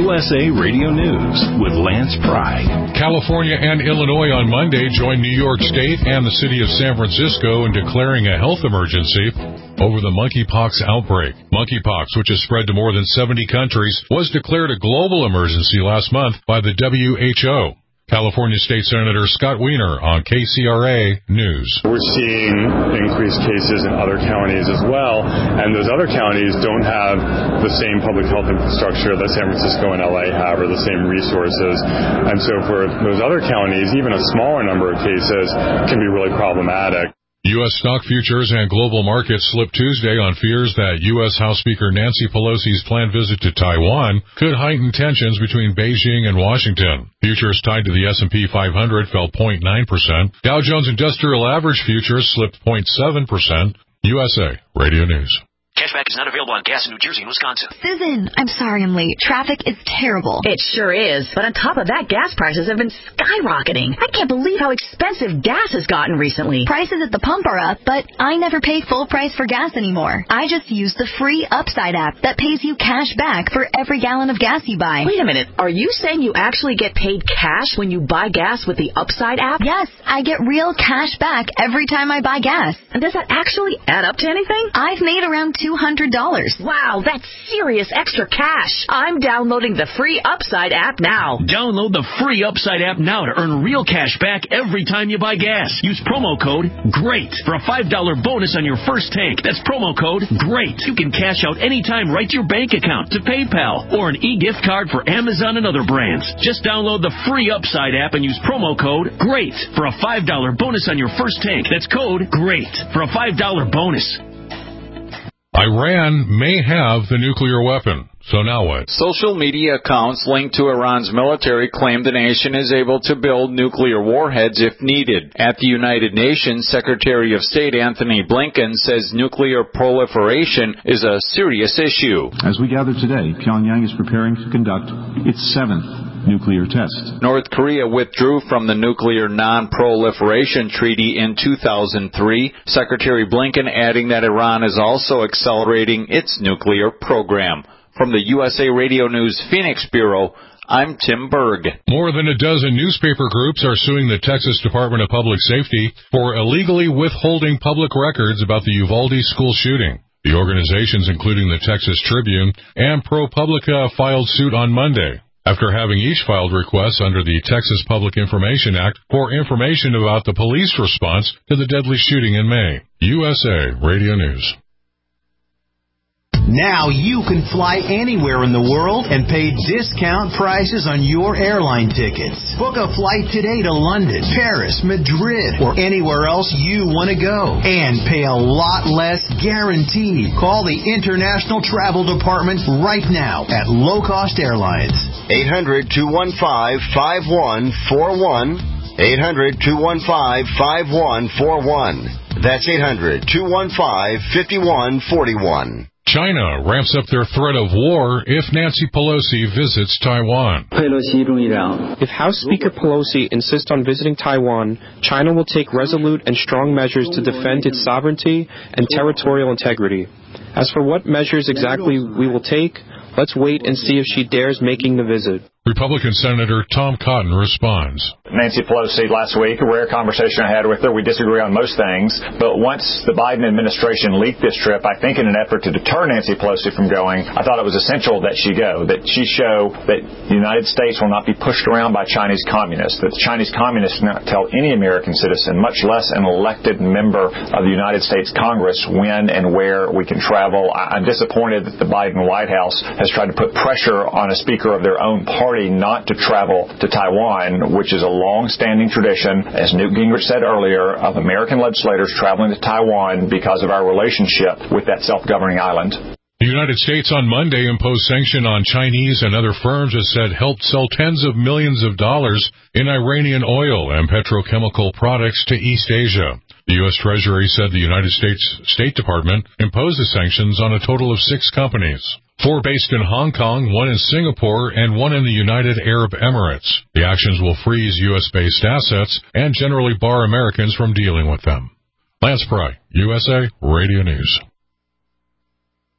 USA Radio News with Lance Pry. California and Illinois on Monday joined New York State and the city of San Francisco in declaring a health emergency over the monkeypox outbreak. Monkeypox, which has spread to more than 70 countries, was declared a global emergency last month by the WHO. California State Senator Scott Wiener on KCRA News. We're seeing increased cases in other counties as well, and those other counties don't have the same public health infrastructure that San Francisco and LA have, or the same resources. And so for those other counties, even a smaller number of cases can be really problematic. U.S. stock futures and global markets slipped Tuesday on fears that U.S. House Speaker Nancy Pelosi's planned visit to Taiwan could heighten tensions between Beijing and Washington. Futures tied to the S&P 500 fell 0.9%. Dow Jones Industrial Average futures slipped 0.7%. USA Radio News. Cashback is not available on gas in New Jersey and Wisconsin. Susan, I'm sorry I'm late. Traffic is terrible. It sure is. But on top of that, gas prices have been skyrocketing. I can't believe how expensive gas has gotten recently. Prices at the pump are up, but I never pay full price for gas anymore. I just use the free Upside app that pays you cash back for every gallon of gas you buy. Wait a minute. Are you saying you actually get paid cash when you buy gas with the Upside app? Yes, I get real cash back every time I buy gas. And does that actually add up to anything? I've made around $200. Wow, that's serious extra cash. I'm downloading the free Upside app now. Download the free Upside app now to earn real cash back every time you buy gas. Use promo code GREAT for a $5 bonus on your first tank. That's promo code GREAT. You can cash out anytime right to your bank account, to PayPal, or an e-gift card for Amazon and other brands. Just download the free Upside app and use promo code GREAT for a $5 bonus on your first tank. That's code GREAT for a $5 bonus. Iran may have the nuclear weapon. So now what? Social media accounts linked to Iran's military claim the nation is able to build nuclear warheads if needed. At the United Nations, Secretary of State Anthony Blinken says nuclear proliferation is a serious issue. As we gather today, Pyongyang is preparing to conduct its 7th nuclear test. North Korea withdrew from the Nuclear Non-Proliferation Treaty in 2003, Secretary Blinken adding that Iran is also accelerating its nuclear program. From the USA Radio News Phoenix Bureau, I'm Tim Berg. More than a dozen newspaper groups are suing the Texas Department of Public Safety for illegally withholding public records about the Uvalde school shooting. The organizations, including the Texas Tribune and ProPublica, filed suit on Monday, after having each filed requests under the Texas Public Information Act for information about the police response to the deadly shooting in May. USA Radio News. Now you can fly anywhere in the world and pay discount prices on your airline tickets. Book a flight today to London, Paris, Madrid, or anywhere else you want to go. And pay a lot less guaranteed. Call the International Travel Department right now at Low Cost Airlines. 800-215-5141. 800-215-5141. That's 800-215-5141. China ramps up their threat of war if Nancy Pelosi visits Taiwan. If House Speaker Pelosi insists on visiting Taiwan, China will take resolute and strong measures to defend its sovereignty and territorial integrity. As for what measures exactly we will take, let's wait and see if she dares making the visit. Republican Senator Tom Cotton responds. Nancy Pelosi last week, a rare conversation I had with her. We disagree on most things, but once the Biden administration leaked this trip, I think in an effort to deter Nancy Pelosi from going, I thought it was essential that she go, that she show that the United States will not be pushed around by Chinese communists, that the Chinese communists not tell any American citizen, much less an elected member of the United States Congress, when and where we can travel. I'm disappointed that the Biden White House has tried to put pressure on a speaker of their own party not to travel to Taiwan, which is a long-standing tradition, as Newt Gingrich said earlier, of American legislators traveling to Taiwan because of our relationship with that self-governing island. The United States on Monday imposed sanction on Chinese and other firms it said helped sell tens of millions of dollars in Iranian oil and petrochemical products to East Asia. The U.S. Treasury said the United States State Department imposed the sanctions on a total of 6 companies. 4 based in Hong Kong, 1 in Singapore, and 1 in the United Arab Emirates. The actions will freeze U.S.-based assets and generally bar Americans from dealing with them. Lance Pry, USA Radio News.